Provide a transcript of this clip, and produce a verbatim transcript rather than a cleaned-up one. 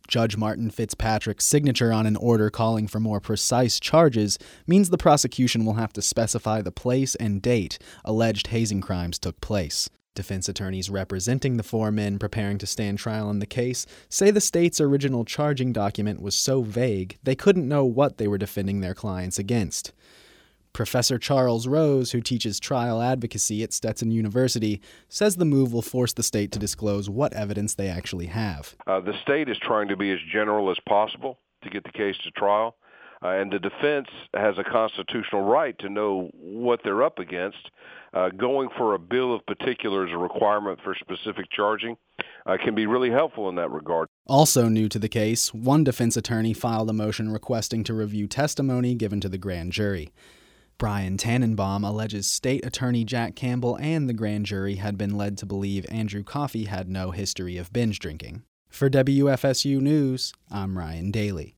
Judge Martin Fitzpatrick's signature on an order calling for more precise charges means the prosecution will have to specify the place and date alleged hazing crimes took place. Defense attorneys representing the four men preparing to stand trial in the case say the state's original charging document was so vague they couldn't know what they were defending their clients against. Professor Charles Rose, who teaches trial advocacy at Stetson University, says the move will force the state to disclose what evidence they actually have. Uh, the state is trying to be as general as possible to get the case to trial, uh, and the defense has a constitutional right to know what they're up against. Uh, going for a bill of particulars, a requirement for specific charging, uh, can be really helpful in that regard. Also new to the case, one defense attorney filed a motion requesting to review testimony given to the grand jury. Brian Tannenbaum alleges State Attorney Jack Campbell and the grand jury had been led to believe Andrew Coffey had no history of binge drinking. For W F S U News, I'm Ryan Daly.